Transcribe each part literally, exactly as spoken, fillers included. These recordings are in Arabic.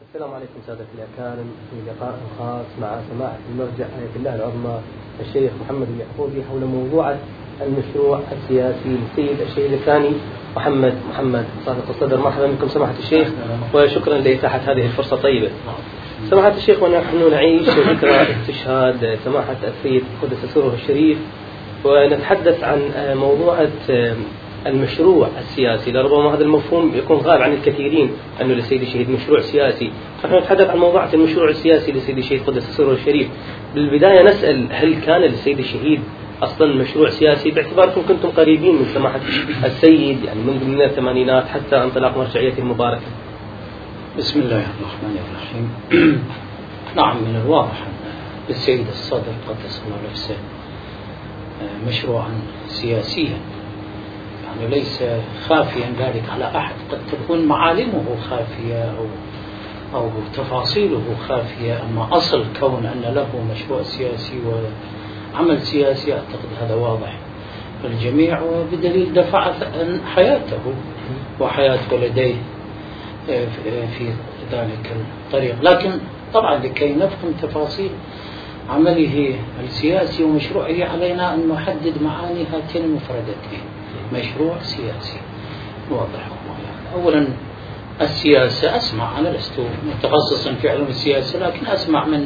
السلام عليكم سادة الأكارم، في لقاء خاص مع سماحة المرجع آية الله العظمى الشيخ محمد اليعقوبي حول موضوع المشروع السياسي للسيد الشهيد الثاني محمد محمد صادق الصدر. مرحبا بكم سماحة الشيخ، وشكرا لإتاحة هذه الفرصة الطيبة. سماحة الشيخ، ونحن نعيش ذكرى استشهاد سماحة السيد قدس سره الشريف، ونتحدث عن موضوع المشروع السياسي. لربما هذا المفهوم يكون غائب عن الكثيرين، أنه للسيد الشهيد مشروع سياسي. نحن نتحدث عن موضوع المشروع السياسي للسيد الشهيد قدس سره الشريف. بالبداية نسأل، هل كان للسيد الشهيد أصلا مشروع سياسي، باعتباركم كنتم قريبين من سماحة السيد يعني منذ من الثمانينات حتى انطلاق مرجعيته المباركة؟ بسم الله الرحمن الرحيم. نعم، من الواضح أن للسيد الصدر قدس الله نفسه مشروعا سياسيا، يعني ليس خافيا ذلك على أحد. قد تكون معالمه خافية أو أو تفاصيله خافية، أما أصل كون أن له مشروع سياسي وعمل سياسي أعتقد هذا واضح للجميع، وبدليل دفع حياته وحياة ولديه في ذلك الطريق. لكن طبعا لكي نفهم تفاصيل عمله السياسي ومشروعه علينا أن نحدد معاني هاتين المفردتين: مشروع سياسي. واضح. أولا السياسة، أسمع، أنا لست متخصصا في علوم السياسة، لكن أسمع من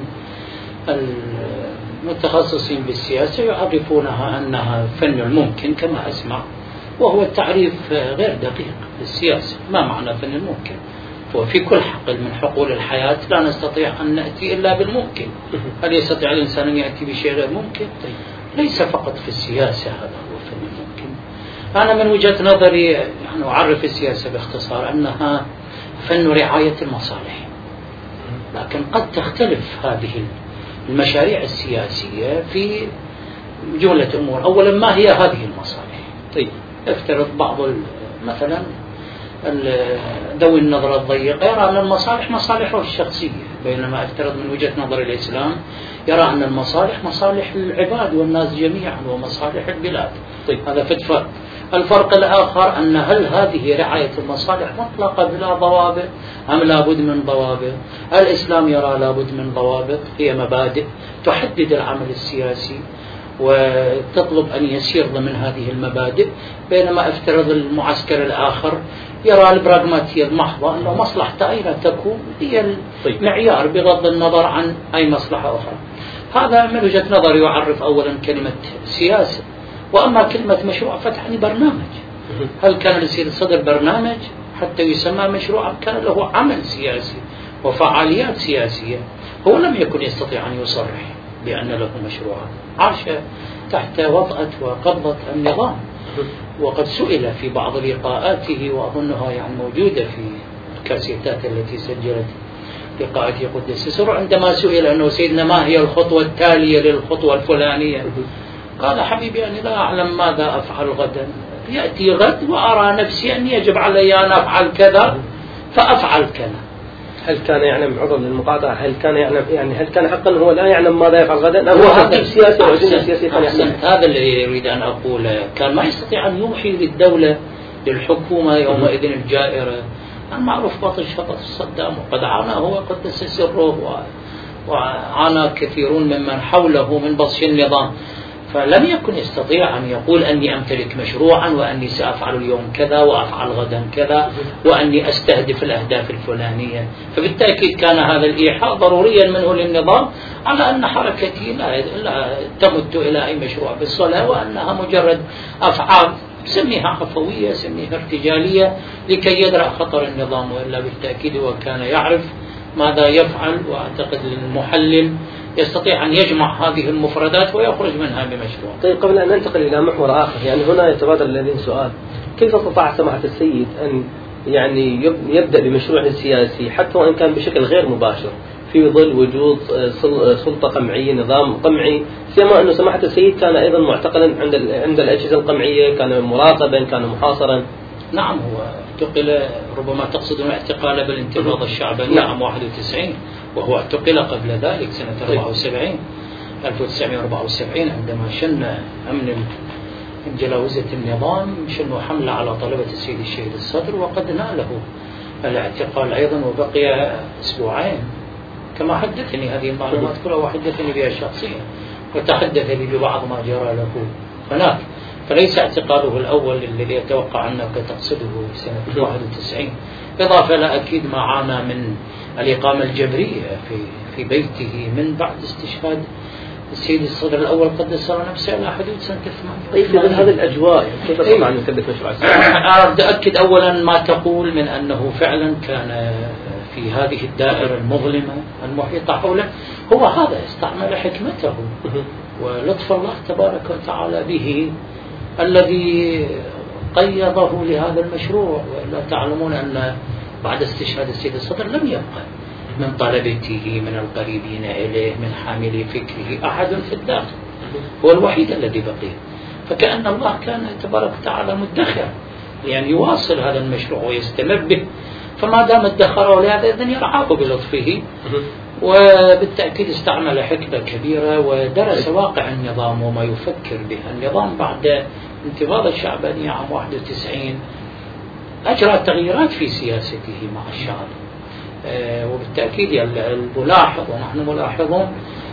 المتخصصين بالسياسة يعرفونها أنها فن الممكن كما أسمع، وهو التعريف غير دقيق للسياسة. ما معنى فن الممكن؟ وفي كل حقل من حقول الحياة لا نستطيع أن نأتي إلا بالممكن. هل يستطيع الإنسان أن يأتي بشيء غير ممكن؟ ليس فقط في السياسة هذا هو فن الممكن. أنا من وجهة نظري يعني أعرف السياسة باختصار أنها فن رعاية المصالح، لكن قد تختلف هذه المشاريع السياسية في جملة أمور. أولا، ما هي هذه المصالح؟ طيب، افترض بعض مثلا ذوي النظرة الضيقة يرى أن المصالح مصالحه الشخصية، بينما افترض من وجهة نظر الإسلام يرى أن المصالح مصالح العباد والناس جميعا ومصالح البلاد. طيب، هذا في الفرق. الفرق الآخر أن هل هذه رعاية المصالح مطلقة بلا ضوابط أم لابد من ضوابط؟ الإسلام يرى لابد من ضوابط، هي مبادئ تحدد العمل السياسي وتطلب أن يسير ضمن هذه المبادئ، بينما افترض المعسكر الآخر يرى البراغماتية المحضة أنه مصلحة أين تكون هي المعيار بغض النظر عن أي مصلحة أخرى. هذا من وجهة نظر يعرف أولا كلمة سياسة. وأما كلمة مشروع فتحني برنامج. هل كان للسيد الصدر برنامج حتى يسمى مشروعا؟ كان له عمل سياسي وفعاليات سياسية. هو لم يكن يستطيع أن يصرح بأن له مشروعا، عاش تحت وطأة وقبضة النظام. وقد سئل في بعض لقاءاته، وأظنها يعني موجودة في الكاسيتات التي سجلت لقاءاته قدس سره، عندما سئل أنه سيدنا ما هي الخطوة التالية للخطوة الفلانية، قال: حبيبي أني لا أعلم ماذا أفعل غدا، يأتي غد وأرى نفسي أن يجب علي أن أفعل كذا فأفعل كذا. هل كان يعلم، عذر للمقاطعة، هل كان يعلم يعني هل كان حقا هو لا يعلم ماذا يفعل غدا؟ هو هذا سياسي وأجندة سياسية كان يعلم. هذا اللي يريد أن أقوله. كان ما يستطيع أن يوحي للدولة للحكومة يومئذ الجائرة. المعروف بطش بطش صدام، وقد عانى هو قدس سره وعانى كثيرون ممن حوله من بطش النظام. فلم يكن يستطيع أن يقول أني أمتلك مشروعا وأني سأفعل اليوم كذا وأفعل غدا كذا وأني أستهدف الأهداف الفلانية. فبالتأكيد كان هذا الإيحاء ضروريا منه للنظام على أن حركتي لا, لا تمت إلى أي مشروع بالصلاة، وأنها مجرد أفعال سميها عفوية سميها ارتجالية لكي يدرأ خطر النظام. وإلا بالتأكيد هو كان يعرف ماذا يفعل، وأعتقد المحلل يستطيع أن يجمع هذه المفردات ويخرج منها بمشروع. طيب، قبل أن ننتقل إلى محور آخر، يعني هنا يتبادر لدينا سؤال: كيف استطاع سماحة السيد أن يعني يبدأ بمشروعه السياسي حتى وإن كان بشكل غير مباشر في ظل وجود سلطة قمعية، نظام قمعي، سيما أنه سماحة السيد كان أيضا معتقلا عند عند الأجهزة القمعية، كان مراقبا، كان محاصرا؟ نعم، هو اعتقل، ربما تقصدون اعتقال بالانتفاضة الشعبانية عام واحد وتسعين، وهو اعتقل قبل ذلك سنة أربعة وسبعين ألف وتسعمائة وأربعة وسبعين عندما شن أمن جلاوزة النظام شنوا حملة على طلبة السيد الشهيد الصدر، وقد ناله الاعتقال أيضا، وبقي أسبوعين كما حدثني هذه المعلومات كلها، وحدثني بها شخصيا، وتحدث لي ببعض ما جرى له هناك. فليس اعتقاله الأول الذي يتوقع أنك تقصده سنة واحد وتسعين، إضافة إلى أكيد ما عانى من الإقامة الجبرية في في بيته من بعد استشهاد السيد الصدر الأول قدس الله نفسه إلى حدود سنة ثمانية. طيب في هذه الأجواء كيف أسمع عن مثبت مشروع السياسي؟ أريد أؤكد أولا ما تقول من أنه فعلا كان في هذه الدائرة المظلمة المحيطة حوله، هو هذا استعمل حكمته ولطف الله تبارك وتعالى به الذي قيضه لهذا المشروع. ولا تعلمون أن بعد استشهاد السيد الصدر لم يبقى من طلبته من القريبين إليه من حاملي فكره أحد في الداخل، هو الوحيد الذي بقي. فكأن الله كان تبارك وتعالى مدخر لأن يواصل هذا المشروع ويستمر به، فما دام ادخره لهذا إذن يرعاه بلطفه. وبالتأكيد استعمل حكمة كبيرة ودرس واقع النظام وما يفكر به النظام. بعد انتفاضة الشعبانية عام واحد وتسعين أجرى تغييرات في سياسته مع الشعب، وبالتأكيد الملاحظ ونحن ملاحظون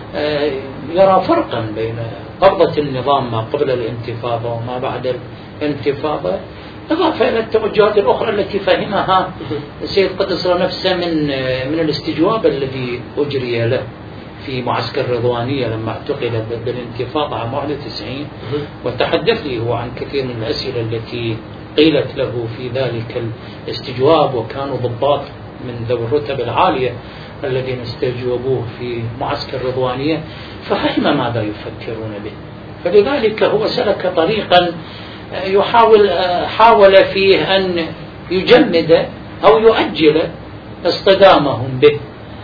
يرى فرقا بين قبضة النظام ما قبل الانتفاضة وما بعد الانتفاضة، إضافة إلى التوجهات الأخرى التي فهمها السيد قدس الله نفسه من من الاستجواب الذي أجري له في معسكر الرضوانية لما اعتقل ضد الانتفاضة عام واحد وتسعين. وتحدث لي هو عن كثير من الأسئلة التي قيلت له في ذلك الاستجواب، وكانوا ضباط من ذوي الرتب العالية الذين استجوبوه في معسكر الرضوانية، ففهم ماذا يفكرون به. فلذلك هو سلك طريقا يحاول حاول فيه أن يجمد أو يؤجل اصطدامهم به،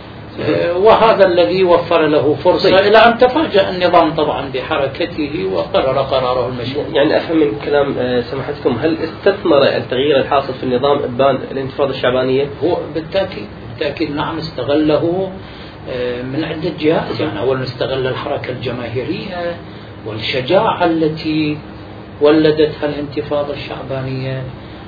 وهذا الذي وفر له فرصة إلى أن تفاجأ النظام طبعا بحركته وقرر قراره المشروع. يعني أفهم من كلام سماحتكم هل استثمر التغيير الحاصل في النظام إبان الانتفاضة الشعبانية؟ هو بالتأكيد بالتأكيد نعم استغله من عدة جهات. يعني أولا استغل الحركة الجماهيرية والشجاعة التي ولدتها الانتفاضة الشعبانية،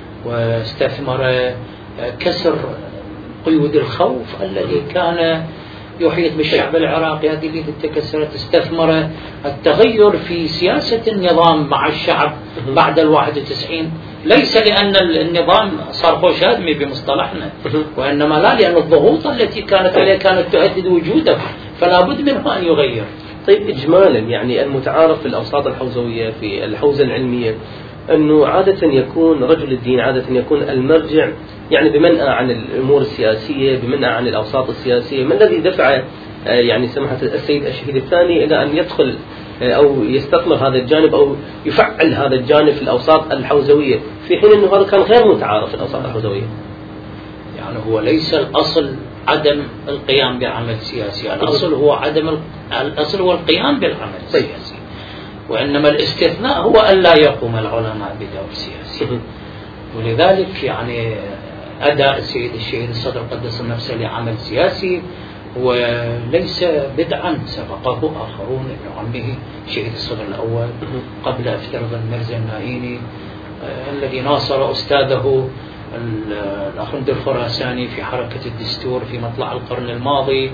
واستثمر كسر قيود الخوف الذي كان يحيط بالشعب العراقي، هذه اللي تكسرت. استثمر التغير في سياسة النظام مع الشعب بعد الواحد وتسعين، ليس لأن النظام صار خوش هدمي بمصطلحنا، وإنما لا، لأن الضغوط التي كانت عليه كانت تهدد وجوده، فلا بد منه أن يغير. طيب إجمالا يعني المتعارف في الأوساط الحوزوية في الحوزة العلمية أنه عادة يكون رجل الدين عادة يكون المرجع، يعني بمنأى عن الأمور السياسية، بمنأى عن الأوساط السياسية. ما الذي دفع يعني سماحة السيد الشهيد الثاني إلى أن يدخل أو يستثمر هذا الجانب أو يفعل هذا الجانب في الأوساط الحوزوية في حين أنه هذا كان غير متعارف في الأوساط الحوزوية؟ يعني هو ليس الأصل عدم القيام بعمل سياسي، الأصل هو عدم الأصل هو القيام بالعمل السياسي، وإنما الاستثناء هو أن لا يقوم العلماء بدور سياسي. ولذلك يعني أداء السيد الشهيد الصدر قدس نفسه لعمل سياسي وليس بدعا، سبقه آخرون ابن عمه شهيد الصدر الأول قبل افترض المرزا النائيني الذي ناصر أستاذه الأخندر الخراساني في حركة الدستور في مطلع القرن الماضي.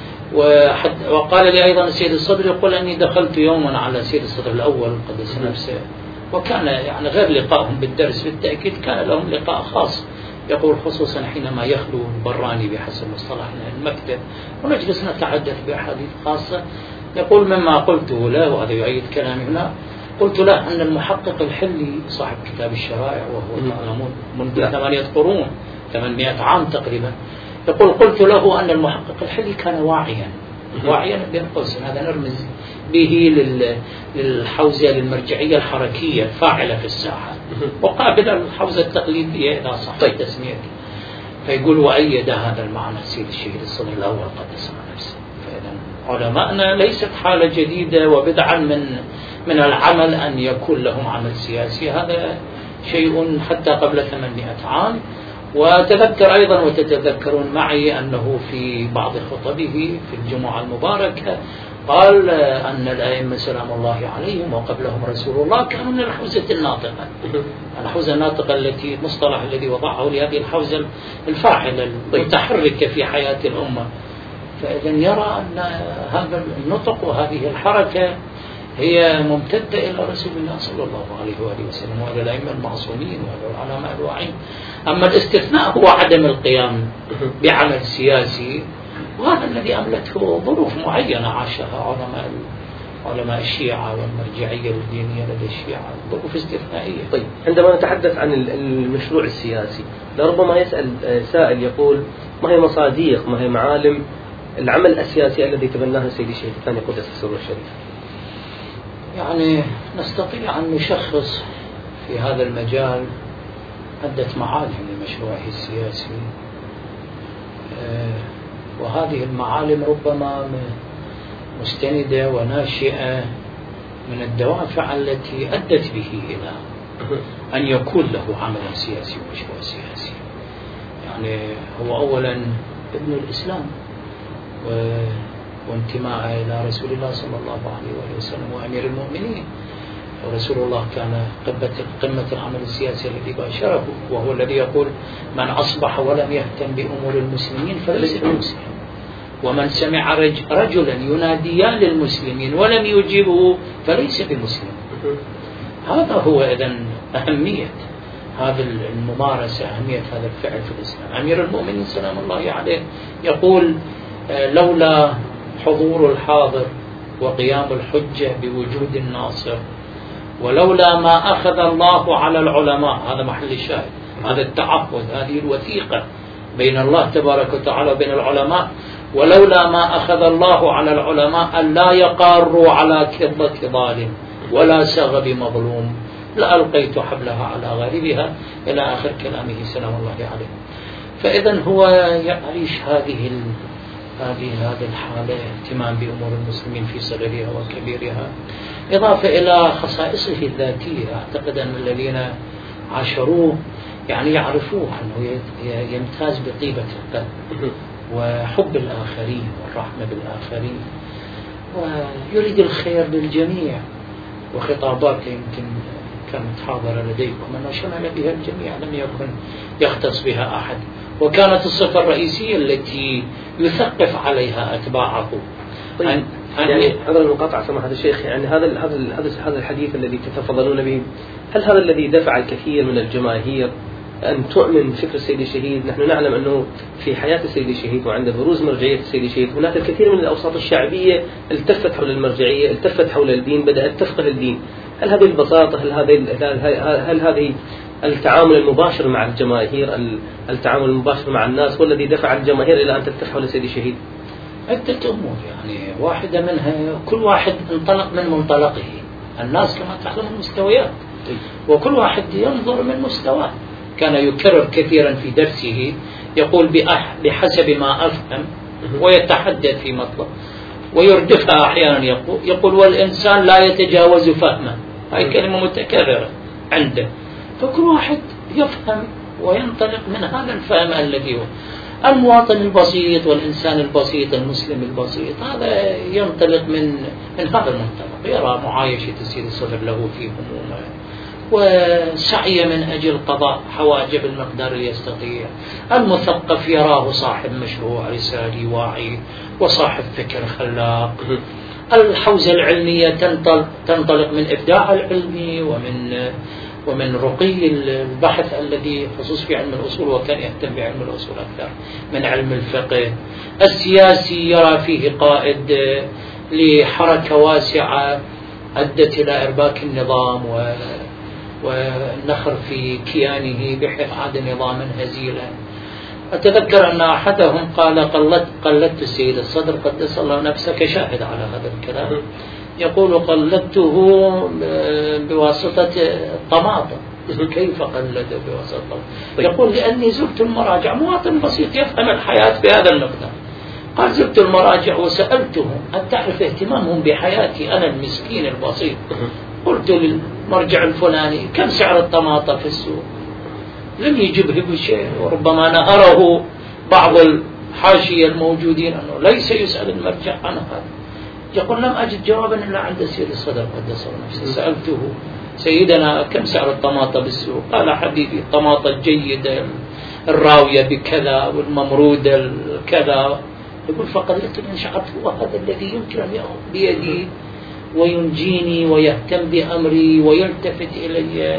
وقال لي أيضا السيد الصدر يقول أني دخلت يوما على السيد الصدر الأول قدس نفسه، وكان يعني غير لقائهم بالدرس بالتأكيد كان لهم لقاء خاص، يقول خصوصا حينما يخلو براني بحسب مصطلحنا المكتب ونجلس نتحدث بأحاديث خاصة، يقول مما قلته له، وهذا يؤيد كلامي هنا، قلت له أن المحقق الحلي صاحب كتاب الشرائع وهو تعلمون منذ ثمانية قرون ثمانمائة عام تقريبا، يقول قلت له أن المحقق الحلي كان واعيا واعيا بين قوسين، هذا نرمز به للحوزة للمرجعية الحركية الفاعلة في الساحة وقابل الحوزة التقليدية إذا صح تسميته. فيقول وأيد هذا المعنى السيد الشهيد الصدر الأول قدس نفسه. فإذا علماءنا ليست حالة جديدة وبدعا من من العمل أن يكون لهم عمل سياسي، هذا شيء حتى قبل ثمانمائة عام. وتذكر أيضا وتتذكرون معي أنه في بعض خطبه في الجمعة المباركة قال أن الأئمة سلام الله عليهم وقبلهم رسول الله كانوا من الحوزة الناطقة. الحوزة الناطقة التي المصطلح الذي وضعه لهذه الحوزة الفاعلة المتحركة في حياة الأمة. فإذا يرى أن هذا النطق وهذه الحركة هي ممتدة إلى رسول الله صلى الله عليه وآله وسلم وعلى الأئمة المعصومين وعلى العلماء الواعين. أما الاستثناء هو عدم القيام بعمل سياسي، وهذا الذي أملته ظروف معينة عاشها علماء علماء الشيعة والمرجعية الدينية لدى الشيعة، ظروف استثنائية. طيب، عندما نتحدث عن المشروع السياسي لربما يسأل سائل يقول ما هي مصادق ما هي معالم العمل السياسي الذي تبناه السيد الشيخ الثاني قدس سره الشريف؟ يعني نستطيع أن نشخص في هذا المجال عدة معالم لمشروعه السياسي، وهذه المعالم ربما مستندة وناشئة من الدوافع التي أدت به إلى أن يكون له عمل سياسي ومشروع سياسي. يعني هو أولا ابن الإسلام وانتماء إلى رسول الله صلى الله عليه وآله وسلم وأمير المؤمنين، ورسول الله كان قمة العمل السياسي الذي باشره، وهو الذي يقول من أصبح ولم يهتم بأمور المسلمين فليس بمسلم، ومن سمع رجلا يناديان للمسلمين ولم يجيبه فليس بمسلم. هذا هو إذن أهمية هذه الممارسة، أهمية هذا الفعل في الإسلام. أمير المؤمنين سلام الله عليه يقول لولا حضور الحاضر وقيام الحجة بوجود الناصر، ولولا ما أخذ الله على العلماء، هذا محل الشاهد، هذا التعهد، هذه الوثيقة بين الله تبارك وتعالى وبين العلماء، ولولا ما أخذ الله على العلماء أن لا يقاروا على كظة ظالم ولا سغ بمظلوم لألقيت حبلها على غاربها، إلى آخر كلامه سلام الله عليه. فإذا هو يعيش هذه هذه هذه الحالة، اهتمام بأمور المسلمين في صغيرها وكبيرها، إضافة إلى خصائصه الذاتية. أعتقد أن الذين عاشروه يعني يعرفوه أنه يمتاز بطيبة القلب وحب الآخرين والرحمة بالآخرين، ويريد الخير للجميع، وخطاباته يمكن كانت حاضرة لديكم أنه شمل بها الجميع، لم يكن يختص بها أحد، وكانت الصفة الرئيسية التي يثقف عليها أتباعه. طيب، يعني هذا المقاطعة سماحة الشيخ، يعني هذا هذا هذا الحديث الذي تتفضلون به، هل هذا الذي دفع الكثير من الجماهير أن تؤمن فكر السيد الشهيد؟ نحن نعلم أنه في حياة السيد الشهيد وعند بروز مرجعية السيد الشهيد هناك الكثير من الأوساط الشعبية التفت حول المرجعية، التفت حول الدين، بدأت تفقه الدين. هل هذه البساطة، هل هذه هل هذه التعامل المباشر مع الجماهير، التعامل المباشر مع الناس هو الذي دفع الجماهير إلى أن تلتف حول السيد الشهيد؟ عدة أمور، يعني واحدة منها كل واحد انطلق من منطلقه. الناس كما تعلمون مستويات، وكل واحد ينظر من مستواه. كان يكرر كثيرا في درسه يقول بحسب ما أفهم، ويتحدث في مطلب ويردفها أحيانا، يقول يقول والإنسان لا يتجاوز فهمه، هاي كلمة متكررة عنده. فكل واحد يفهم وينطلق من هذا الفهم الذي هو المواطن البسيط والإنسان البسيط المسلم البسيط، هذا ينطلق من من هذا المنطلق، يرى معايشة السيد الصدر له في همومه وسعي من أجل قضاء حواجب المقدار اللي يستطيع. المثقف يراه صاحب مشروع رسالي واعي وصاحب فكر خلاق. الحوزة العلمية تنطلق من إبداع العلمي ومن ومن رقي البحث الذي خصوص في علم الأصول، وكان يهتم بعلم الأصول أكثر من علم الفقه. السياسي يرى فيه قائد لحركة واسعة أدت إلى إرباك النظام و والنخر في كيانه بحيث عاد نظاما هزيلا. أتذكر أن أحدهم قال قلدت, قلدت السيد الصدر قدس الله نفسه، كشاهد على هذا الكلام، يقول قلدته بواسطة الطماطم. كيف قلده بواسطة الطماطم؟ يقول لأني زرت المراجع، مواطن بسيط يفهم الحياة بهذا المقدار. قال زرت المراجع وسألتهم هل تعرف اهتمامهم بحياتي أنا المسكين البسيط؟ قلت للمرجع الفلاني كم سعر الطماطم في السوق؟ لم يجبه بشيء، وربما نهره بعض الحاشية الموجودين أنه ليس يسأل المرجع عن هذا. يقول لم أجد جوابا إلا عند السيد الصدر قدس نفسه. سألته سيدنا كم سعر الطماطة بالسوق؟ قال حبيبي الطماطة الجيدة الراوية بكذا والممرودة كذا. يقول فقلت إن شعرت هو هذا الذي يمكن أن يأخذ بيدي وينجيني ويهتم بأمري ويلتفت إلي.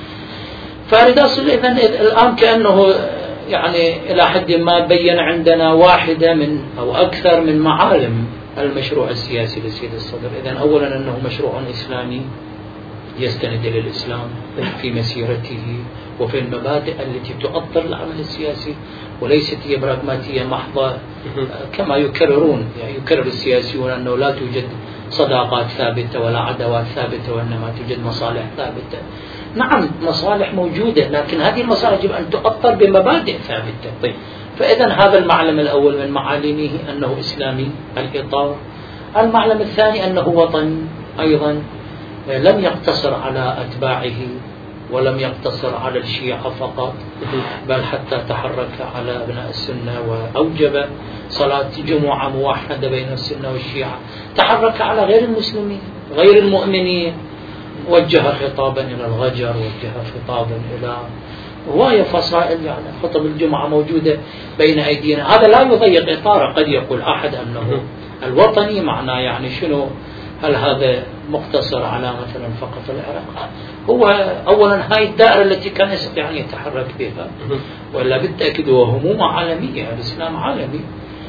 فأريد أصل إذن الآن كأنه يعني إلى حد ما بين عندنا واحدة من أو أكثر من معالم المشروع السياسي للسيد الصدر. إذن أولا أنه مشروع إسلامي يستند إلى الإسلام في مسيرته وفي المبادئ التي تؤطر العمل السياسي، وليست هي براغماتية محضة كما يكررون، يعني يكرر السياسيون أنه لا توجد صداقات ثابتة ولا عداوات ثابتة وإنما توجد مصالح ثابتة. نعم مصالح موجودة، لكن هذه المصالح يجب أن تؤطر بمبادئ ثابتة. طيب. فإذا هذا المعلم الأول من معالمه أنه إسلامي الإطار. المعلم الثاني أنه وطني أيضا، لم يقتصر على أتباعه ولم يقتصر على الشيعة فقط، بل حتى تحرك على أبناء السنة وأوجب صلاة جمعة موحدة بين السنة والشيعة. تحرك على غير المسلمين غير المؤمنين، وجه خطابا إلى الغجر، وجه خطابا إلى هواية فصائل، يعني خطب الجمعة موجودة بين أيدينا. هذا لا يضيق إطاره. قد يقول أحد أنه الوطني معناه يعني شنو؟ هل هذا مقتصر على مثلا فقط العراق؟ هو أولا هاي الدائرة التي كان يستطيع أن يتحرك بها، ولا بالتأكيد هو هموم عالمية، الإسلام عالمي،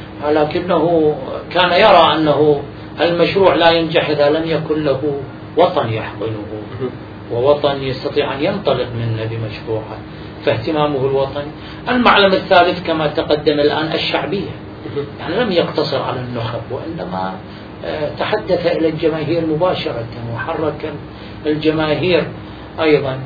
لكنه كان يرى أنه المشروع لا ينجح إذا لم يكن له وطن يحضنه ووطن يستطيع أن ينطلق منه بمشروعه، فاهتمامه الوطني. المعلم الثالث كما تقدم الآن الشعبية، يعني لم يقتصر على النخب وإنما تحدث إلى الجماهير مباشرة وحرك الجماهير. أيضا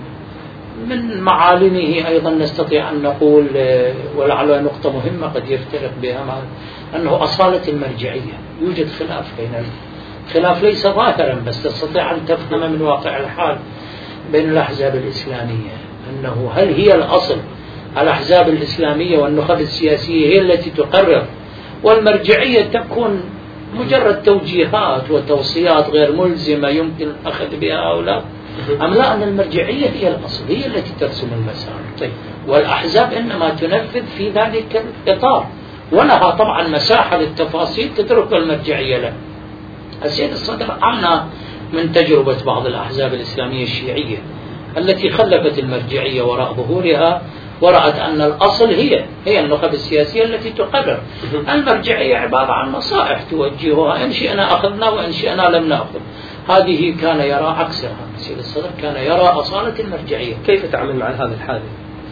من معالمه أيضا نستطيع أن نقول، ولعلها نقطة مهمة قد يفترق بها مع أنه أصالة المرجعية. يوجد خلاف بين خلاف ليس ظاهرا بس تستطيع أن تفهم من واقع الحال بين الأحزاب الإسلامية، أنه هل هي الأصل الأحزاب الإسلامية والنخب السياسية هي التي تقرر، والمرجعية تكون مجرد توجيهات وتوصيات غير ملزمة يمكن الأخذ بها أو لا، أم لا أن المرجعية هي الأصل، هي التي ترسم المسار. طيب. والأحزاب إنما تنفذ في ذلك الإطار، ولها طبعا مساحة للتفاصيل تترك المرجعية له. السيد الصدر عنا من تجربة بعض الأحزاب الإسلامية الشيعية التي خلفت المرجعية وراء ظهورها، ورأت أن الأصل هي هي النخب السياسية التي تقرر. المرجعية عبارة عن نصائح توجهها، إن شئنا أخذنا وإن شئنا لم نأخذ. هذه كان يرى عكسها. السيد الصدر كان يرى أصالة المرجعية. كيف تعامل مع هذا الحادث؟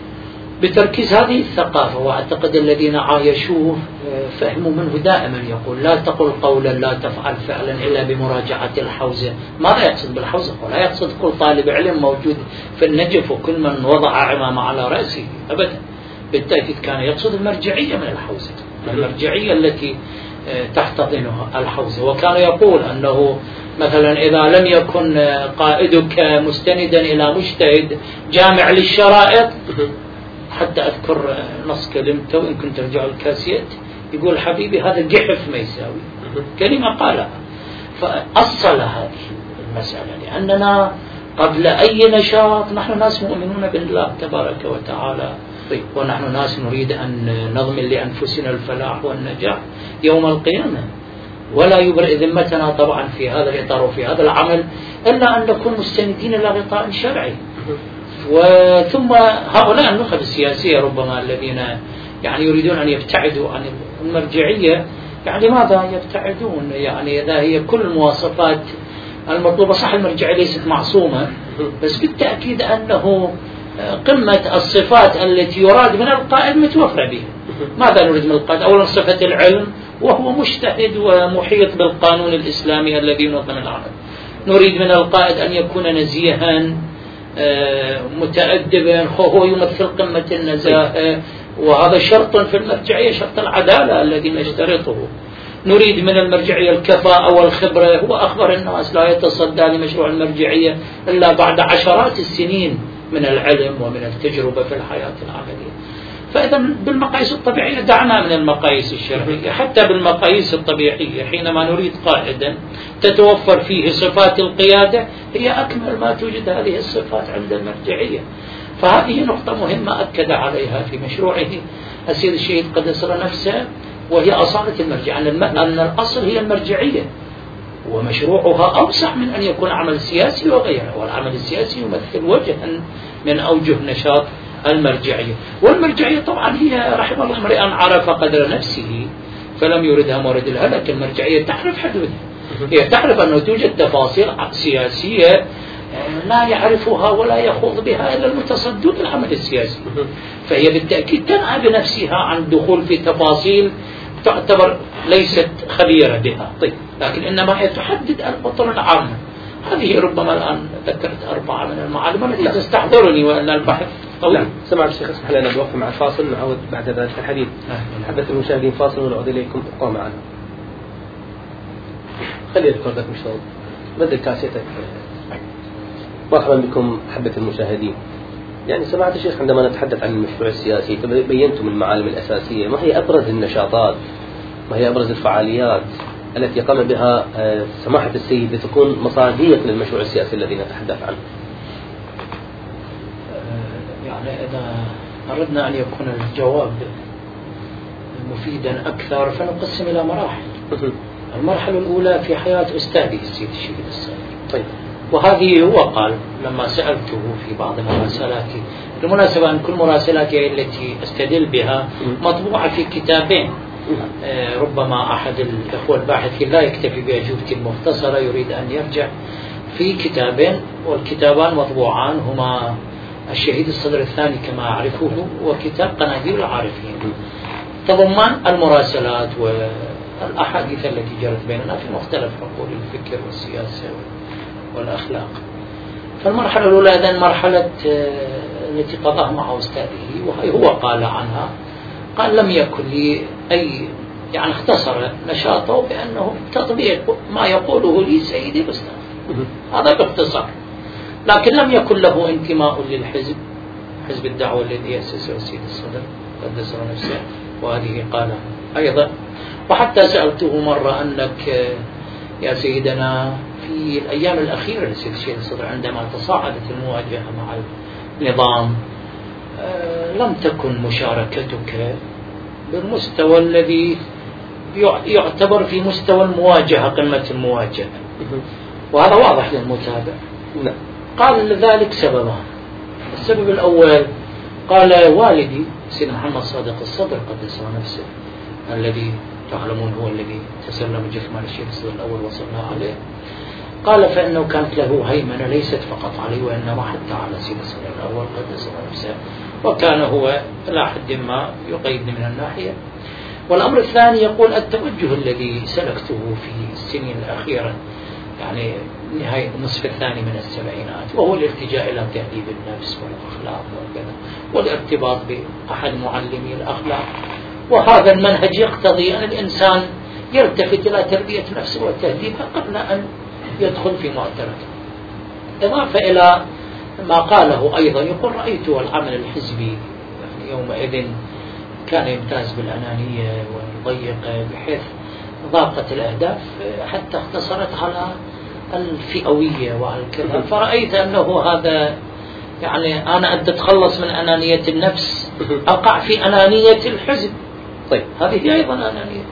بتركيز هذه الثقافة، وأعتقد الذين عايشوه فهموا منه دائما يقول لا تقل قولا لا تفعل فعلا إلا بمراجعة الحوزة. ماذا يقصد بالحوزة؟ ولا يقصد كل طالب علم موجود في النجف وكل من وضع عمامة على رأسه أبدا. بالتأكيد كان يقصد المرجعية من الحوزة، المرجعية التي تحتضنها الحوزة. وكان يقول أنه مثلا إذا لم يكن قائدك مستندا إلى مجتهد جامع للشرائط، حتى أذكر نص كلمته وإن كنت ترجع الكاسيت، يقول حبيبي هذا جحف ما يساوي، كلمة قالها. فأصل هذه المسألة لأننا قبل أي نشاط نحن ناس مؤمنون بالله تبارك وتعالى، ونحن ناس نريد أن نضمن لأنفسنا الفلاح والنجاح يوم القيامة، ولا يبرئ ذمتنا طبعا في هذا الإطار وفي هذا العمل إلا أن نكون مستندين إلى غطاء شرعي. وثم هؤلاء النخب السياسية ربما الذين يعني يريدون أن يبتعدوا عن المرجعية، يعني ماذا يبتعدون؟ يعني إذا هي كل المواصفات المطلوبة، صح المرجعية ليست معصومة، بس بالتأكيد أنه قمة الصفات التي يراد من القائد متوفر بها. ماذا نريد من القائد؟ أولا صفة العلم، وهو مجتهد ومحيط بالقانون الإسلامي الذي ينظم العمل. نريد من القائد أن يكون نزيها متأدبا، هو يمثل قمة النزاهة، وهذا شرط في المرجعية، شرط العدالة الذي نشترطه. نريد من المرجعية الكفاءة والخبرة، هو أخبر الناس لا يتصدى لمشروع المرجعية إلا بعد عشرات السنين من العلم ومن التجربة في الحياة العملية. فإذا بالمقاييس الطبيعية دعنا من المقاييس الشرعية. حتى بالمقاييس الطبيعية حينما نريد قائدا تتوفر فيه صفات القيادة هي أكمل ما توجد هذه الصفات عند المرجعية. فهذه نقطة مهمة أكد عليها في مشروعه السيد الشهيد قدس نفسه، وهي أصالة المرجع، أن الأصل هي المرجعية، ومشروعها أوسع من أن يكون عمل سياسي وغيره، والعمل السياسي يمثل وجها من أوجه نشاط المرجعية. والمرجعية طبعا هي رحمه الله امرئ عرف قدر نفسه فلم يردها مورد الهلك. المرجعية تعرف حدودها، هي تعرف أنه توجد تفاصيل سياسية لا يعرفها ولا يخوض بها إلا المتصدون للعمل السياسي، فهي بالتأكيد تنأى بنفسها عن الدخول في تفاصيل تعتبر ليست خبيرة بها. طيب، لكن إنما هي تحدد الأطر العامة. هذه ربما الآن ذكرت أربعة من المعالم التي تستحضرني وأن البحث طويل. نعم. سمع الشيخ، اسمح لنا نوقف مع الفاصل، نعود بعد ذلك الحديث. حبة المشاهدين فاصل ونعود إليكم، ابقوا معنا. خلي ريكوردك مشغول، بدل كاسيتك. مرحبا بكم أحبة المشاهدين. يعني سمعت الشيخ عندما نتحدث عن المشروع السياسي بينتم المعالم الأساسية، ما هي أبرز النشاطات، ما هي أبرز الفعاليات التي قام بها سماحة السيد لتكون مصاديق للمشروع السياسي الذي نتحدث عنه؟ يعني إذا أردنا أن يكون الجواب مفيدا أكثر فنقسم إلى مراحل. المرحلة الأولى في حياة أستاذي السيد الشهيد الصادق. طيب. وهذه هو قال لما سألته في بعض مراسلاتي، بالمناسبة أن كل مراسلاتي التي أستدل بها مطبوعة في كتابين، آه ربما أحد الأخوة الباحثين لا يكتفي بأجوبتي المختصرة، يريد أن يرجع في كتابين، والكتابان مطبوعان هما الشهيد الصدر الثاني كما أعرفه وكتاب قناديل العارفين، تضمن المراسلات والأحاديث التي جرت بيننا في مختلف حقول الفكر والسياسة والأخلاق. فالمرحلة الأولى إذن مرحلة التي قضاها مع أستاذه، وهي هو قال عنها، قال لم يكن لي أي، يعني اختصر نشاطه بأنه تطبيق ما يقوله لي سيدي الأستاذ، هذا باختصار. لكن لم يكن له انتماء للحزب، حزب الدعوة الذي أسسه السيد الصدر قدس نفسه، وهذه قالها أيضا. وحتى سألته مرة أنك يا سيدنا في الأيام الأخيرة للسيد الشهيد الصدر عندما تصاعدت المواجهة مع النظام لم تكن مشاركتك بالمستوى الذي يعتبر في مستوى المواجهة قمة المواجهة، وهذا واضح للمتابع. قال لذلك سببان. السبب الأول قال والدي سيدنا محمد صادق الصدر قدس نفسه الذي تعلمون هو الذي تسلم جثمان الشهيد الصدر الأول وصلنا عليه، قال فإنه كانت له هيمنة ليست فقط عليه وإنما حتى على سيد الصدر الأول قدس نفسه، وكان هو إلى حد ما يقيدني من الناحية. والأمر الثاني يقول التوجه الذي سلكته في السنين الأخيرة، يعني نهاية النصف الثاني من السبعينات، وهو الالتجاء إلى تهذيب النفس والأخلاق وكذا، والارتباط بأحد معلمي الأخلاق. وهذا المنهج يقتضي أن الإنسان يلتفت إلى تربية نفسه وتهذيبها قبل أن يدخل في معترك. إضافة إلى ما قاله أيضا، يقول رأيت العمل الحزبي يعني يومئذ كان يمتاز بالأنانية والضيقة بحيث ضاقت الأهداف حتى اختصرت على الفئوية وهكذا. فرأيت أنه هذا يعني أنا أن تتخلص من أنانية النفس أقع في أنانية الحزب. طيب هذه أيضا أنانية.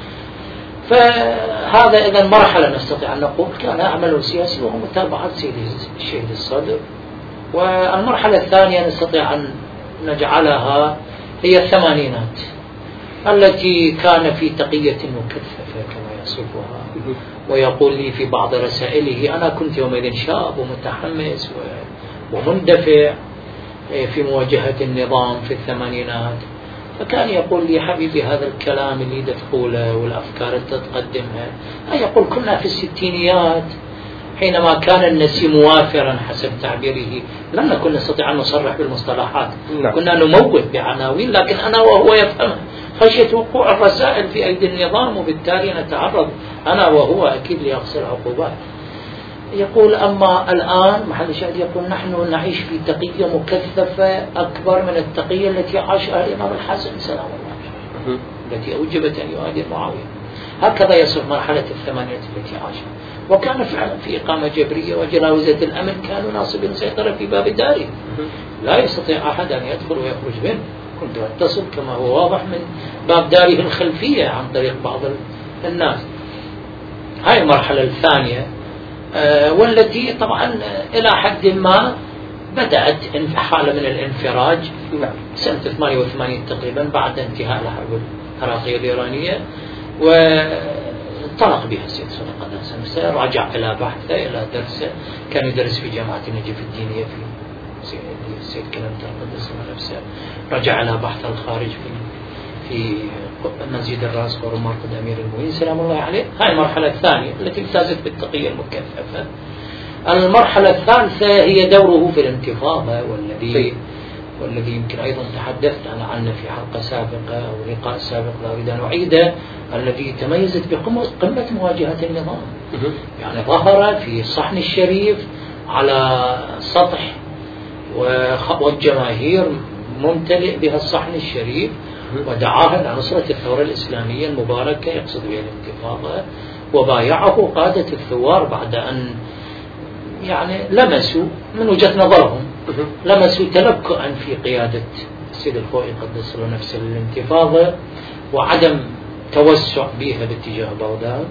فهذا إذا مرحلة نستطيع أن نقول كان عمله سياسي وهو متابعة سيد الشهيد الصدر. والمرحلة الثانية نستطيع أن نجعلها هي الثمانينات التي كان في تقية مكثفة كما يصفها، ويقول لي في بعض رسائله أنا كنت يومئذ شاب ومتحمس ومندفع في مواجهة النظام في الثمانينات. فكان يقول لي حبيبي هذا الكلام اللي تدخله والأفكار اللي تقدمها، يقول كنا في الستينيات حينما كان النسيم موافرا حسب تعبيره لم نكن نستطيع أن نصرح بالمصطلحات، كنا نموت بعناوين لكن أنا وهو يفهم خشية وقوع الرسائل في أيدي النظام، وبالتالي نتعرض أنا وهو أكيد لأقصى العقوبات. يقول أما الآن محل الشاهد يقول نحن نعيش في تقية مكثفة أكبر من التقية التي عاشها الإمام الحسن سلام الله التي أوجبت أن يهاجر معاوية. هكذا يصف مرحلة الثمانية التي عاشها، وكان فعلا في إقامة جبرية وجلاوزة الأمن كانوا ناصبين سيطرة في باب داره، لا يستطيع أحد أن يدخل ويخرج منه، كنت أتصل كما هو واضح من باب داره الخلفية عن طريق بعض الناس. هاي المرحلة الثانية أه والتي طبعا إلى حد ما بدأت حالة من الانفراج سنة ثمانية وثمانين تقريبا بعد انتهاء الحرب العراقية الإيرانية، وانطلق بها السيد صدق الله سنسة، رجع إلى بحثه إلى درسه، كان يدرس في جامعة النجف الدينية في السيد كلام تقدس نفسه، رجع إلى بحث الخارج في في مسجد الراس ومرقد أمير المؤمنين سلام الله عليه. هاي المرحلة الثانية التي امتازت بالتقية المكثفة. المرحلة الثالثة هي دوره في الانتفاضة، والذي والذي يمكن أيضا تحدثت أنا عنه في حلقة سابقة أو لقاء سابق لا أريد أن أعيده، الذي تميزت بقمة مواجهة النظام. يعني ظهر في الصحن الشريف على سطح والجماهير ممتلئ بها الصحن الشريف، ودعاها إلى نصرة الثورة الإسلامية المباركة يقصد بها الانتفاضة، وبايعه قادة الثوار بعد أن يعني لمسوا من وجهة نظرهم لمسوا تلكؤا في قيادة السيد الخوئي قدس الله نفسه للانتفاضة وعدم توسع بها باتجاه بغداد،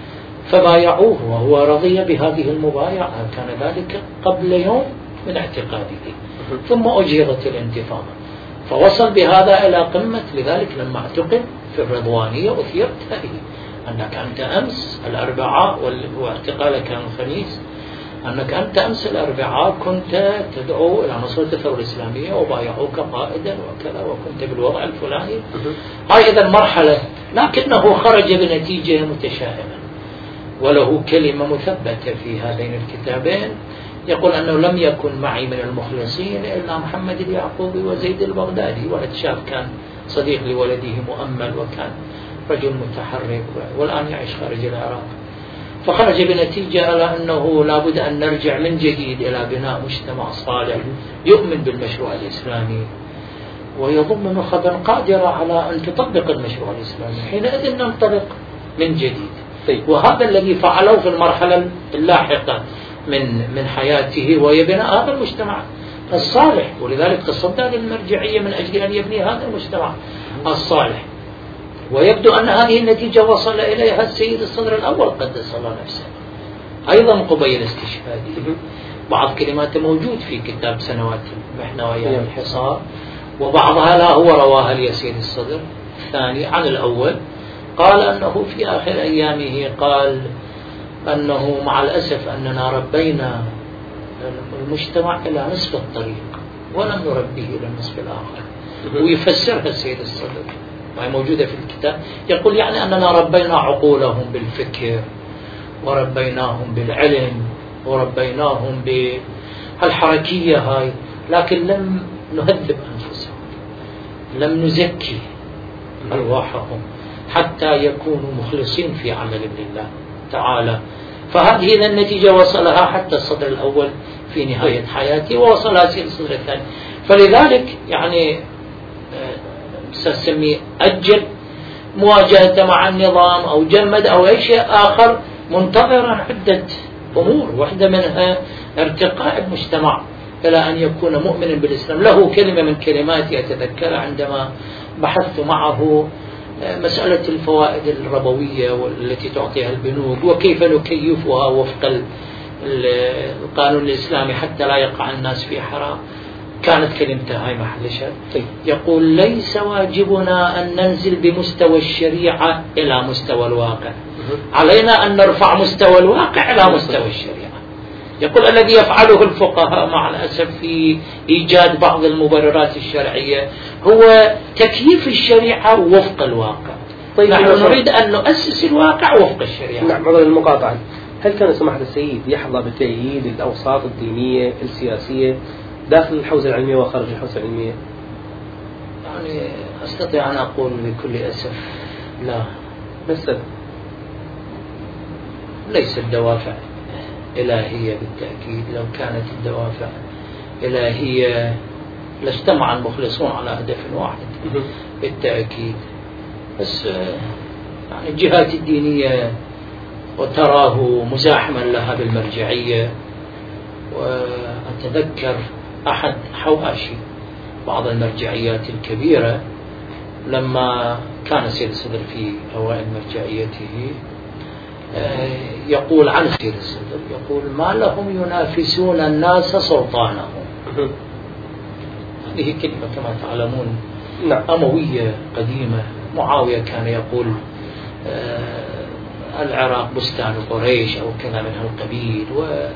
فبايعوه وهو رضي بهذه المبايعة. كان ذلك قبل يوم من اعتقاده، ثم أجيرت الانتفاضة، فوصل بهذا إلى قمة. لذلك لما اعتقل في الرضوانية أثيرت هذه أنك أنت أمس الأربعاء واعتقالك كان الخميس، أنك أنت أمس الأربعاء كنت تدعو إلى نصرة الثورة الإسلامية وبايعوك قائدا وكذا وكنت بالوضع الفلاني. هاي إذا مرحلة، لكنه خرج بنتيجة متشائمة، وله كلمة مثبتة في هذين الكتابين يقول أنه لم يكن معي من المخلصين إلا محمد اليعقوبي وزيد البغدادي، ولد شاب كان صديق لولده مؤمل وكان رجل متحرك والآن يعيش خارج العراق. فخرج بنتيجة على أنه لابد أن نرجع من جديد إلى بناء مجتمع صالح يؤمن بالمشروع الإسلامي ويضم نخبا قادرة على أن تطبق المشروع الإسلامي، حينئذ ننطلق من جديد. وهذا الذي فعله في المرحلة اللاحقة من من حياته، وهي بناء هذا المجتمع الصالح، ولذلك تصدى للمرجعية من أجل أن يبني هذا المجتمع الصالح. ويبدو أن هذه النتيجة وصل إليها السيد الصدر الأول قدس الله نفسه أيضا قبيل استشهاده. بعض كلماته موجود في كتاب سنوات المحنة وأيام الحصار، وبعضها لا هو رواها لي السيد الصدر الثاني عن الأول. قال أنه في آخر أيامه قال أنه مع الأسف أننا ربينا المجتمع إلى نصف الطريق ولم نربيه إلى النصف الآخر، ويفسرها السيد الصدر وهي موجودة في الكتاب. يقول يعني أننا ربينا عقولهم بالفكر وربيناهم بالعلم وربيناهم بالحركية هاي، لكن لم نهذب أنفسهم، لم نزكي أرواحهم حتى يكونوا مخلصين في عمل لله تعالى. فهذه النتيجة وصلها حتى الصدر الأول في نهاية حياته، ووصلها سيد الصدر الثاني. فلذلك يعني سنسميه أجل مواجهته مع النظام أو جمد أو أي شيء آخر، منتظرا عدة أمور، واحدة منها ارتقاء المجتمع إلى أن يكون مؤمنا بالإسلام. له كلمة من كلماتي أتذكرها عندما بحثت معه مسألة الفوائد الربوية والتي تعطيها البنوك وكيف نكيفها وفق القانون الإسلامي حتى لا يقع الناس في حرام. كانت كلمته هاي محل شر. يقول ليس واجبنا أن ننزل بمستوى الشريعة إلى مستوى الواقع، علينا أن نرفع مستوى الواقع إلى مستوى الشريعة. يقول الذي يفعله الفقهاء مع الأسف في إيجاد بعض المبررات الشرعية هو تكييف الشريعة وفق الواقع. طيب نحن نريد أن نؤسس الواقع وفق الشريعة. نعم. عذر المقاطعة، هل كان سماحة السيد يحظى بتأييد الأوساط الدينية السياسية داخل الحوزة العلمية وخارج الحوزة العلمية؟ يعني أستطيع أن أقول بكل أسف لا. ما السبب؟ ليست دوافع إلهية بالتأكيد. لو كانت الدوافع إلهية لاجتمع المخلصون على هدف واحد بالتأكيد. بس يعني الجهات الدينية وتراه مزاحما لها بالمرجعية. وأتذكر أحد حواشي بعض المرجعيات الكبيرة لما كان سيد الصدر في أوائل مرجعيته يقول عن سيد الصدر، يقول: ما لهم ينافسون الناس سلطانهم. هذه كلمة كما تعلمون نعم. أموية قديمة. معاوية كان يقول العراق بستان قريش أو كذا من هالقبيل،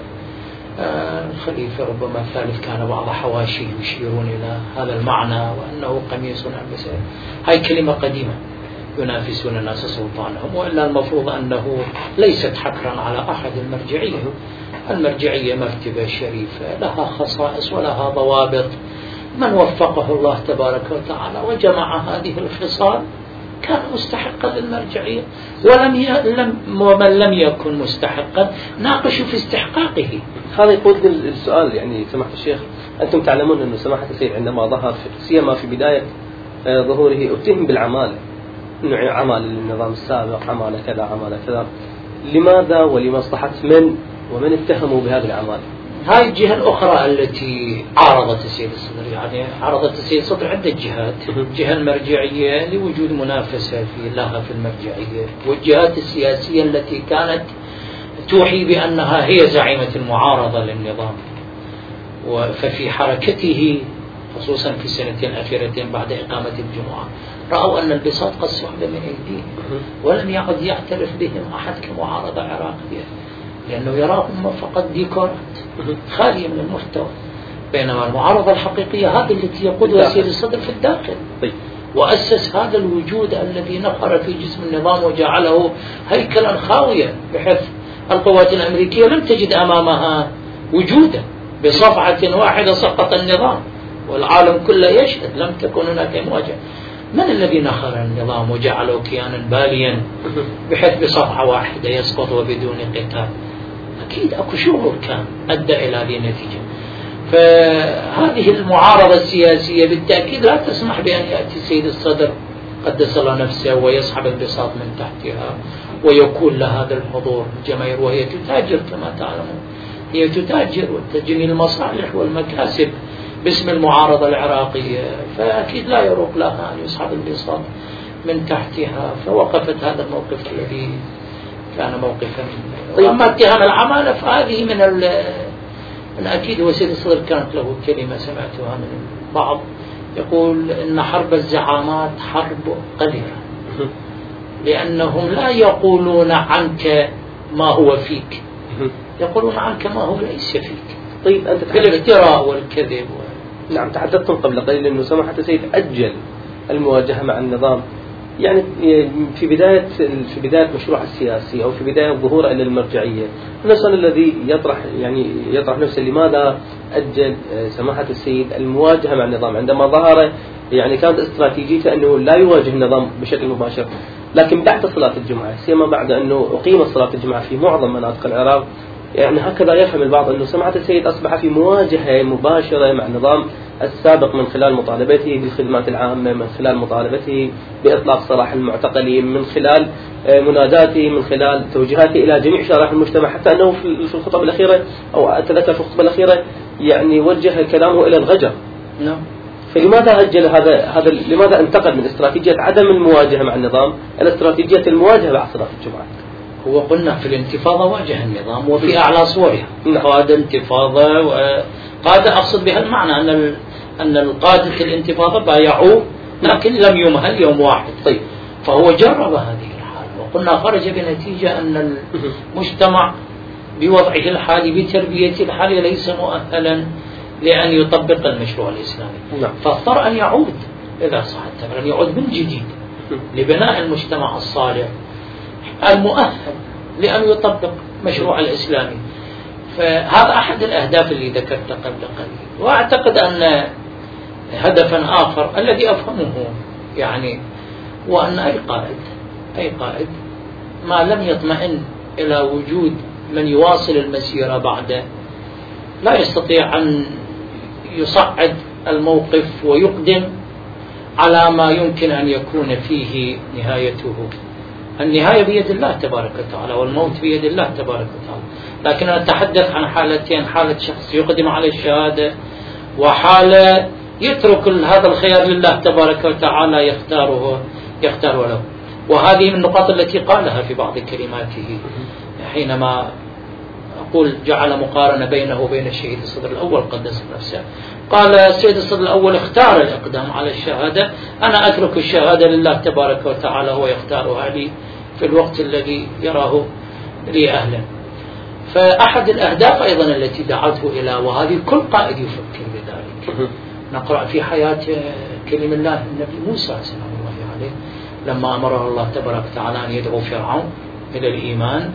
والخليفة ربما الثالث كان بعض حواشيه يشيرون إلى هذا المعنى وأنه قميص ألبس. هاي كلمة قديمة، ينافسون الناس سلطانهم، وإلا المفروض أنه ليست حكرا على أحد. المرجعية المرجعية مرتبة شريفة لها خصائص ولها ضوابط. من وفقه الله تبارك وتعالى وجمع هذه الخصال كان مستحقا للمرجعية، ولم ي... لم... ومن لم يكن مستحقا ناقش في استحقاقه. هذا يقودني السؤال، يعني سماحة الشيخ، أنتم تعلمون أن سماحة السيد عندما ظهر سيما في بداية ظهوره اتهم بالعمالة، أنه عمالة للنظام السابق، عمالة كذا عمالة كذا. لماذا ولمصلحة من ومن اتهموا بهذه العمالة؟ هاي الجهة الأخرى التي عارضت السيد الصدر، يعني عارضت السيد الصدر عدة جهات. الجهة المرجعية لوجود منافسة في لها في المرجعية، والجهات السياسية التي كانت توحي بأنها هي زعيمة المعارضة للنظام. ففي حركته خصوصا في السنتين الأخيرتين بعد إقامة الجمعة رأوا أن البساط قد سحب من أيديهم، ولم يعد يعترف بهم أحد كمعارضة عراقية، لأنه يراهم فقط ديكورات خالية من المحتوى. بينما المعارضة الحقيقية هذه التي يقودها سيد الصدر في الداخل، وأسس هذا الوجود الذي نقر في جسم النظام وجعله هيكلا خاويا، بحيث القوات الأمريكية لم تجد أمامها وجودا. بصفعة واحدة سقط النظام والعالم كله يشهد، لم تكن هناك مواجهة. من الذي نخر النظام وجعله كيانا باليا بحيث بصفعة واحدة يسقط وبدون قتال؟ أكيد أكو شغل كان أدى إلى هذه النتيجة. فهذه المعارضة السياسية بالتأكيد لا تسمح بأن يأتي السيد الصدر قدس الله نفسه ويسحب البساط من تحتها ويكون لهذا الحضور الجماهير، وهي تتاجر كما تعلمون، هي تتاجر وتجني المصالح والمكاسب باسم المعارضة العراقية. فأكيد لا يروق لها أن يسحب البساط من تحتها، فوقفت هذا الموقف الذي كان موقفا. وأما اتهام العمالة فهذه من ال من أكيد. وسيد الصدر كانت له كلمة سمعتها من بعض يقول إن حرب الزعامات حرب قذرة، لأنهم لا يقولون عنك ما هو فيك، يقولون عنك ما هو ليس فيك. طيب أنت بالافتراء والكذب و... نعم، تحدثتم قبل قليل أنه سماحة السيد أجل المواجهة مع النظام، يعني في بداية في بداية مشروع السياسي أو في بداية ظهوره إلى المرجعية. السؤال الذي يطرح يعني يطرح نفسه، لماذا أجل سماحة السيد المواجهة مع النظام عندما ظهر؟ يعني كانت استراتيجيته أنه لا يواجه النظام بشكل مباشر، لكن بعد صلاة الجمعة، سيما بعد أنه أقيمت صلاة الجمعة في معظم مناطق العراق، يعني هكذا يفهم البعض أنه سماحة السيد أصبح في مواجهة مباشرة مع النظام السابق من خلال مطالبته بالخدمات العامة، من خلال مطالبته بإطلاق سراح المعتقلين، من خلال مناداته، من خلال توجيهاته إلى جميع شرائح المجتمع، حتى أنه في الخطب الأخيرة أو أتذكر في الخطبة الأخيرة يعني وجه كلامه إلى الغجر. نعم. فلماذا أجل هذا هذا لماذا انتقل من استراتيجية عدم المواجهة مع النظام إلى استراتيجية المواجهة بعد صلاة الجمعة؟ هو قلنا في الانتفاضة واجه النظام وفي أعلى صورها، قاد انتفاضة، وقاد أقصد بها المعنى أن ال... أن القادة الانتفاضة بايعوه لكن لم يمهل يوم واحد. طيب، فهو جرب هذه الحالة، وقلنا خرج بنتيجة أن المجتمع بوضعه الحالي بتربية الحالي ليس مؤهلا لأن يطبق المشروع الإسلامي، فاضطر أن يعود إذا صح التعبير أن يعود من جديد لبناء المجتمع الصالح المؤهل لأن يطبق مشروع الإسلامي. فهذا أحد الأهداف اللي ذكرت قبل قليل. وأعتقد أن هدفا آخر الذي أفهمه يعني هو أن أي قائد أي قائد ما لم يطمئن إلى وجود من يواصل المسيرة بعده لا يستطيع أن يصعد الموقف ويقدم على ما يمكن أن يكون فيه نهايته. النهاية بيد الله تبارك وتعالى، والموت بيد الله تبارك وتعالى. لكن أتحدث عن حالتين: حالة شخص يقدم على الشهادة، وحالة يترك هذا الخيار لله تبارك وتعالى يختاره يختاره له. وهذه من النقاط التي قالها في بعض كلماته حينما أقول جعل مقارنة بينه وبين الشهيد الصدر الأول قدس نفسه. قال السيد الصدر الأول اختار الإقدام على الشهادة، أنا أترك الشهادة لله تبارك وتعالى، هو يختارها لي في الوقت الذي يراه لي أهلا. فأحد الأهداف أيضا التي دعته إلى، وهذه كل قائد يفكر بذلك، نقرأ في حياة كلم الله النبي موسى سلام الله عليه لما أمره الله تبارك وتعالى أن يدعو فرعون إلى الإيمان،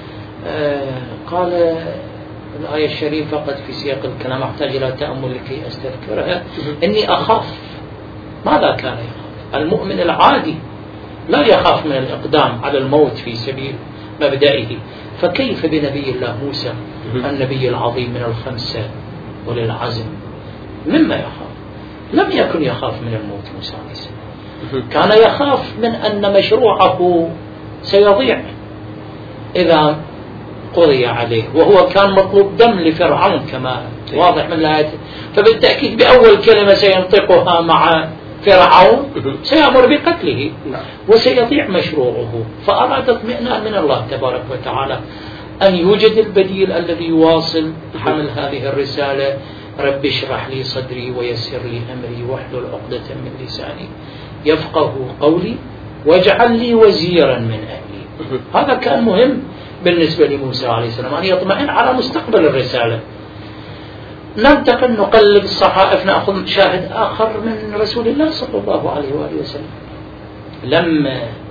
قال الآية الشريفة قد في سياق الكلام أحتاج إلى تأمل لكي أستذكرها: إني أخاف. ماذا كان يخاف؟ المؤمن العادي لا يخاف من الإقدام على الموت في سبيل مبدئه، فكيف بنبي الله موسى النبي العظيم من الخمسة وللعزم؟ مما يخاف؟ لم يكن يخاف من الموت موسى عليه السلام، كان يخاف من أن مشروعه سيضيع إذا قضي عليه، وهو كان مطلوب دم لفرعون كما واضح من الآية. فبالتأكيد بأول كلمة سينطقها مع فرعون سيأمر بقتله وسيضيع مشروعه. فأراد اطمئنان من الله تبارك وتعالى أن يوجد البديل الذي يواصل حمل هذه الرسالة: رب اشرح لي صدري ويسر لي أمري واحلل عقدة من لساني يفقه قولي واجعل لي وزيرا من أهلي. هذا كان مهم بالنسبة لموسى عليه السلام، أن يطمئن على مستقبل الرسالة. ننتقل نقلب الصحائف نأخذ شاهد آخر من رسول الله صلى الله عليه وآله وسلم. لم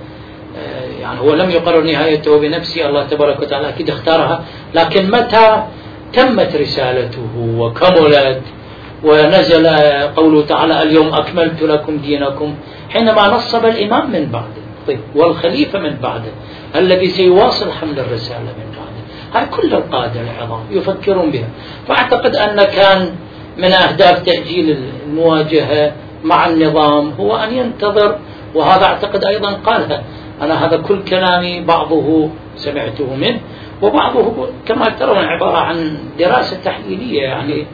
يعني هو لم يقرر نهايته بنفسه، الله تبارك وتعالى أكيد اختارها، لكن متى تمت رسالته وكملت ونزل قوله تعالى اليوم أكملت لكم دينكم، حينما نصب الإمام من بعده طيب والخليفة من بعده الذي سيواصل حمل الرسالة من بعده. هاي كل القادة العظام يفكرون بها. فأعتقد أن كان من أهداف تأجيل المواجهة مع النظام هو أن ينتظر، وهذا أعتقد أيضا قالها. أنا هذا كل كلامي بعضه سمعته منه وبعضه كما ترون عبارة عن دراسة تحليلية، يعني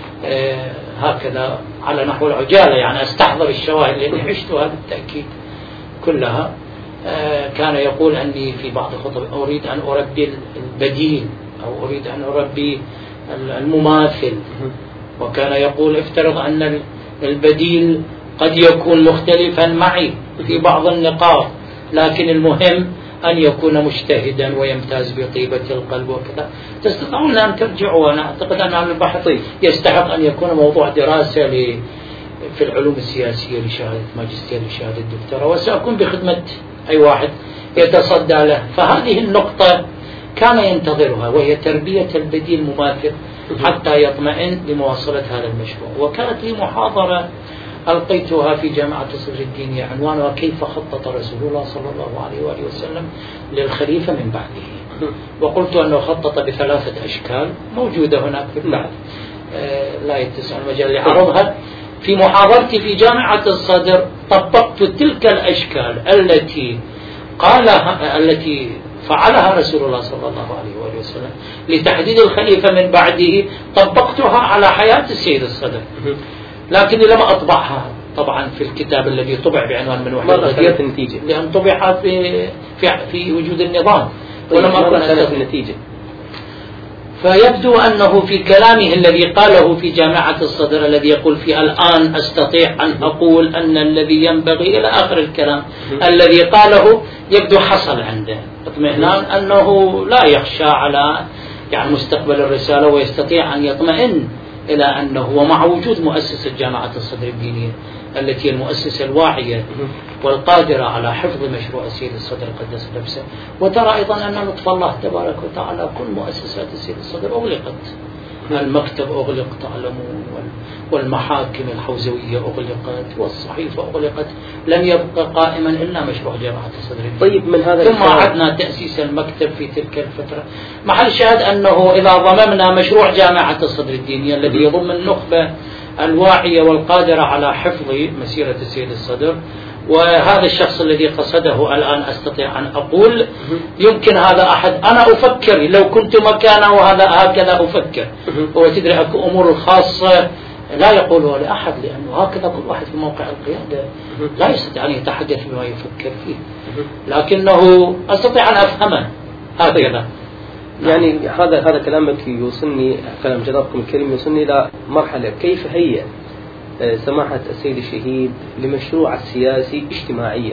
آه هكذا على نحو العجالة، يعني أستحضر الشواهد لأني عشتها بالتأكيد كلها. آه كان يقول أني في بعض الخطب أريد أن أربي البديل أو أريد أن أربي المماثل، وكان يقول افترض أن البديل قد يكون مختلفا معي في بعض النقاط، لكن المهم أن يكون مجتهدا ويمتاز بطيبة القلب وكذا. تستطيعون أن ترجعوا، وأنا أعتقد أن البحث يستحق أن يكون موضوع دراسة في العلوم السياسية لشهادة ماجستير لشهادة الدكتوراه، وسأكون بخدمة أي واحد يتصدى له. فهذه النقطة كان ينتظرها، وهي تربية البديل المماثل حتى يطمئن لمواصلة هذا المشروع. وكانت لي محاضرة ألقيتها في جامعة صدر الدين عنوانها كيف خطط رسول الله صلى الله عليه وآله وسلم للخليفة من بعده، وقلت أنه خطط بثلاثة أشكال موجودة هناك في البحث لا يتسع المجال لعرضها. في محاضرتي في جامعة الصدر طبقت تلك الأشكال التي قالها التي فعلها رسول الله صلى الله عليه وآله وسلم لتحديد الخليفة من بعده، طبقتها على حياة السيد الصدر، لكني لم أطبعها طبعا في الكتاب الذي طبع بعنوان من وحي الغدير، النتيجة لأن طبع في, في, في وجود النظام ولم أكن أستطيع النتيجة. فيبدو أنه في كلامه الذي قاله في جامعة الصدر الذي يقول فيه الآن أستطيع أن أقول أن الذي ينبغي إلى آخر الكلام الذي قاله، يبدو حصل عنده اطمئنان أنه لا يخشى على يعني مستقبل الرسالة، ويستطيع أن يطمئن إلى أنه ومع وجود مؤسسة جامعة الصدر الدينية التي المؤسسة الواعية والقادرة على حفظ مشروع السيد الصدر قدس نفسه. وترى أيضا أن لطف الله تبارك وتعالى كل مؤسسات السيد الصدر أغلقت المكتب أغلق تعلمون، والمحاكم الحوزوية أغلقت، والصحيفة أغلقت، لم يبقى قائما إلا مشروع جامعة الصدر الديني. طيب من هذا ثم عدنا تأسيس المكتب في تلك الفترة. محل شاهد أنه إذا ضممنا مشروع جامعة الصدر الديني الذي يضم النخبة الواعية والقادرة على حفظ مسيرة السيد الصدر، وهذا الشخص الذي قصده الآن أستطيع أن أقول يمكن هذا أحد أنا أفكر لو كنت مكانه وهذا هكذا أفكر. وتدري أكو أمور الخاصة لا يقولها لأحد، لأنه هكذا كل واحد في موقع القيادة لا يستطيع أن يتحدث بما يفكر فيه، لكنه أستطيع أن أفهمه هكذا. يعني هذا هذا كلامك يوصلني، كلام جنابكم الكريم يوصلني إلى مرحلة كيف هي سماحة السيد الشهيد لمشروع السياسي اجتماعيا.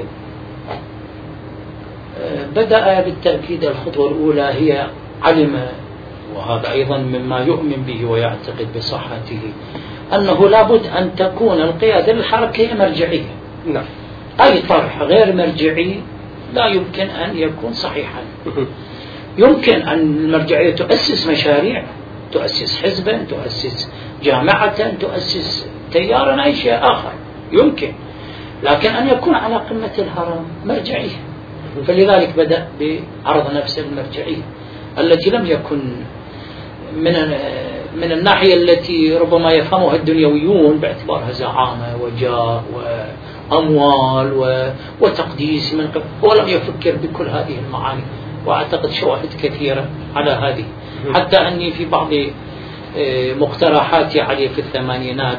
بدأ بالتأكيد الخطوة الأولى هي علم، وهذا أيضا مما يؤمن به ويعتقد بصحته، أنه لابد أن تكون القيادة للحركة مرجعية. نعم. أي طرح غير مرجعي لا يمكن أن يكون صحيحا. يمكن أن المرجعية تؤسس مشاريع، تؤسس حزبا، تؤسس جامعة، تؤسس تيارا، أي شيء آخر يمكن، لكن أن يكون على قمة الهرم مرجعية. فلذلك بدأ بعرض نفس المرجعية التي لم يكن من من الناحية التي ربما يفهمها الدنيويون باعتبارها زعامة وجاه وأموال وتقديس من قبل، هو لم يفكر بكل هذه المعاني، وأعتقد شواهد كثيرة على هذه، حتى أني في بعض مقترحاتي عليه في الثمانينات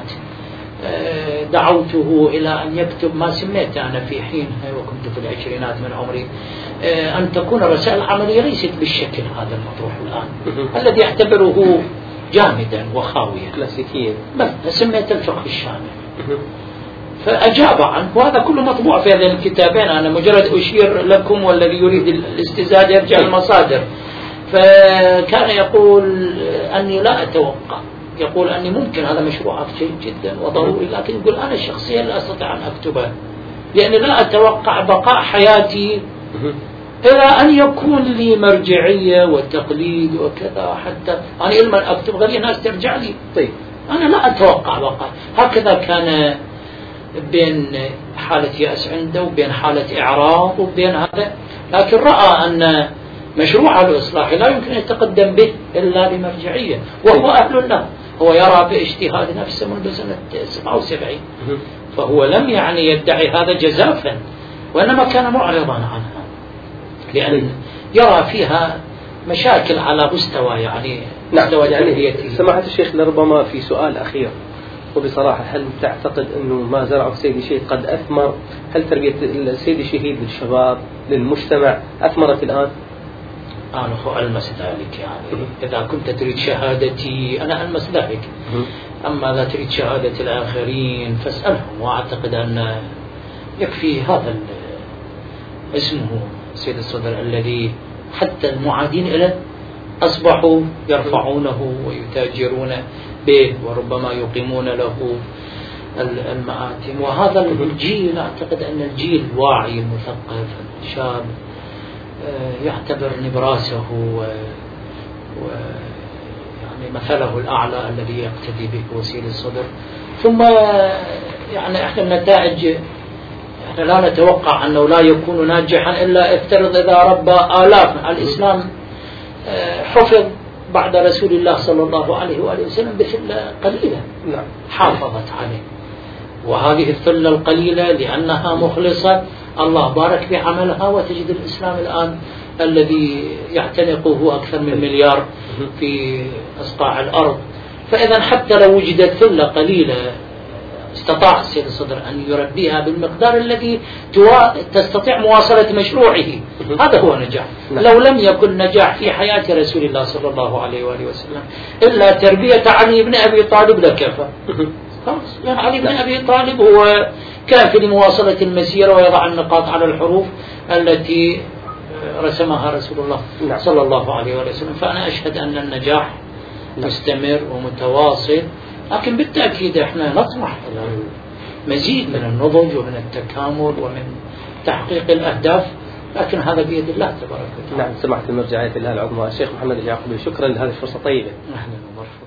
دعوته إلى أن يكتب ما سميت أنا في حينها وكنت في العشرينات من عمري أن تكون الرسائل العملية ليست بالشكل هذا المطروح الآن الذي يعتبره جامدا وخاويا كلاسيكيا، بل سميت الفقه الشامل. فأجاب عنه، وهذا كله مطبوع في هذين الكتابين، أنا مجرد أشير لكم والذي يريد الاستزادة يرجع المصادر. فكان يقول أني لا أتوقع، يقول أني ممكن هذا مشروع جيد جدا وضروري، لكن يقول أنا شخصيا لا أستطيع أن أكتبه، لأني لا أتوقع بقاء حياتي إلى أن يكون لي مرجعية وتقليد وكذا، حتى أنا إلما أكتب غير الناس ترجع لي. طيب أنا لا أتوقع بقاء. هكذا كان بين حالة يأس عنده وبين حالة إعراض وبين هذا، لكن رأى أن مشروع الإصلاح لا يمكن أن يتقدم به إلا بمرجعية، وهو أهل له. هو يرى باجتهاد نفسه منذ سنة سبعة وسبعين، فهو لم يعني يدعي هذا جزافا، وإنما كان معرضا عنها، لأن يرى فيها مشاكل على مستوى يعني مستوى يعني سماحة الشيخ لربما في سؤال أخير وبصراحة، هل تعتقد أنه ما زرعه السيد الشهيد قد أثمر؟ هل تربية السيد الشهيد للشباب للمجتمع أثمرت الآن؟ أنا أخو ألمس ذلك، يعني إذا كنت تريد شهادتي أنا ألمس ذلك، أما إذا تريد شهادة الآخرين فاسألهم، وأعتقد أن يكفي هذا اسمه سيد الصدر الذي حتى المعادين له أصبحوا يرفعونه ويتاجرون به، وربما يقيمون له المآتم. وهذا الجيل أعتقد أن الجيل الواعي المثقف الشاب يعتبر نبراسه و... و... يعني مثله الأعلى الذي يقتدي به وسيل الصدر. ثم يعني احنا النتائج احنا لا نتوقع أنه لا يكون ناجحا إلا افترض إذا ربى آلاف. الإسلام حفظ بعد رسول الله صلى الله عليه وآله وسلم بثلة قليلة حافظت عليه، وهذه الثلة القليلة لأنها مخلصة الله بارك بعملها، وتجد الإسلام الآن الذي يعتنقه أكثر من مليار في أصقاع الأرض. فإذا حتى لو وجدت ثلة قليلة استطاع السيد الصدر أن يربيها بالمقدار الذي تستطيع مواصلة مشروعه، هذا هو نجاح. لو لم يكن نجاح في حياة رسول الله صلى الله عليه وآله وسلم إلا تربية علي بن أبي طالب لكفى. خلاص، يعني علي بن أبي طالب هو كافي لمواصلة المسيرة ويضع النقاط على الحروف التي رسمها رسول الله صلى الله عليه وآله وسلم. فأنا أشهد أن النجاح مستمر ومتواصل، لكن بالتأكيد احنا نطمح إلى مزيد من النضج ومن التكامل ومن تحقيق الأهداف، لكن هذا بيد الله تبارك وتعالى. نعم. سمعت المرجعية الله العظمى الشيخ محمد اليعقوبي، شكرا لهذه الفرصة طيبة. أهلا ومرحبا.